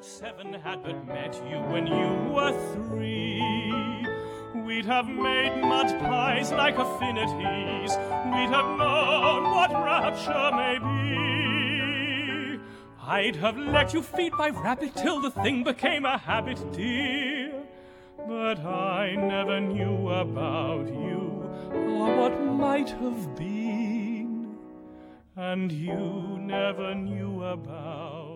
7 had but met you when you were 3, we'd have made mud pies like affinities. We'd have known what rapture may be. I'd have let you feed my rabbit till the thing became a habit, dear. But I never knew about you or what might have been, and you never knew about